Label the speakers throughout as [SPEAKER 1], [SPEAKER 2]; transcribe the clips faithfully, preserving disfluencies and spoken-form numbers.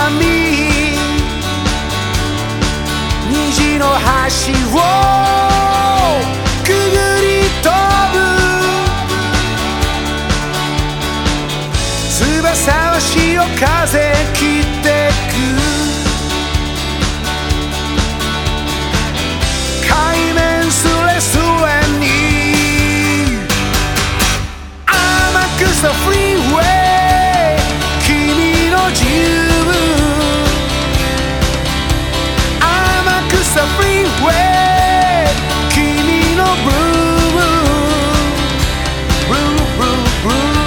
[SPEAKER 1] 波虹の橋をくぐり飛ぶ翼は潮風切ってく海面すれすれに天草フリーウェイ君の自由天草フリーウェイ君のブルーブルーブルーブルー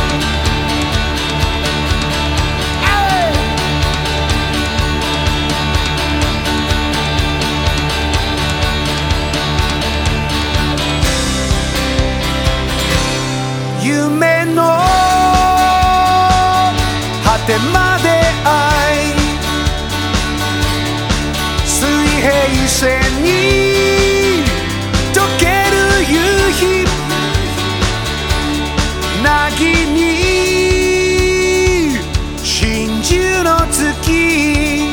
[SPEAKER 1] 夢の果てまで愛水平線に溶ける夕日凪に真珠の月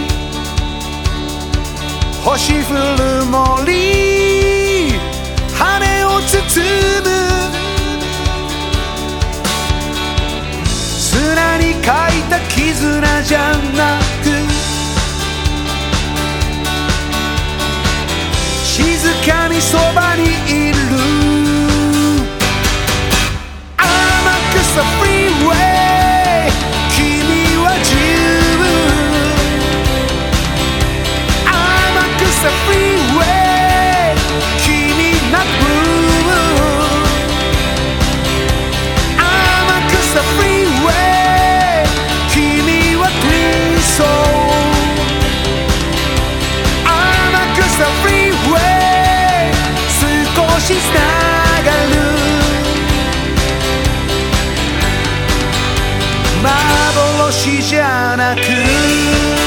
[SPEAKER 1] 星降る森羽を包む砂に書いた絆じゃなく静かにそばにいる天草フリーウェイ君は自由天草フリーウェイ君なく天草フリーウェイフリーウェイ少しつながる幻じゃなく